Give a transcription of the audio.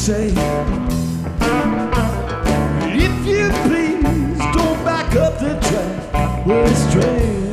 say, if you please don't back up the track, we're straying.